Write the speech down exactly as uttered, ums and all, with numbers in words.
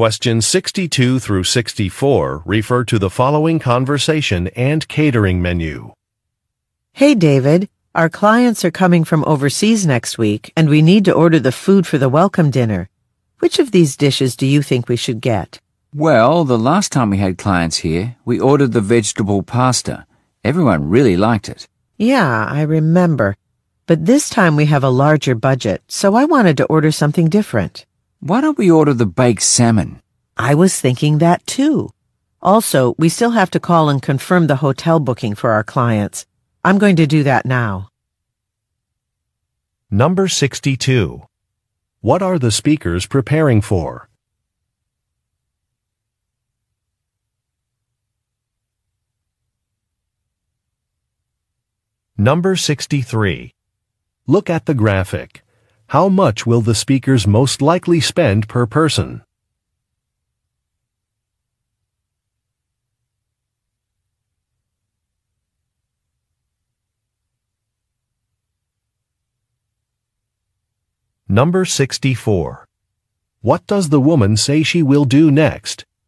Questions sixty-two through sixty-four refer to the following conversation and catering menu. Hey, David. Our clients are coming from overseas next week, and we need to order the food for the welcome dinner. Which of these dishes do you think we should get? Well, the last time we had clients here, we ordered the vegetable pasta. Everyone really liked it. Yeah, I remember. But this time we have a larger budget, so I wanted to order something different. Why don't we order the baked salmon? I was thinking that too. Also, we still have to call and confirm the hotel booking for our clients. I'm going to do that now. Number sixty-two. What are the speakers preparing for? Number sixty-three. Look at the graphic. How much will the speakers most likely spend per person? Number sixty-four. What does the woman say she will do next?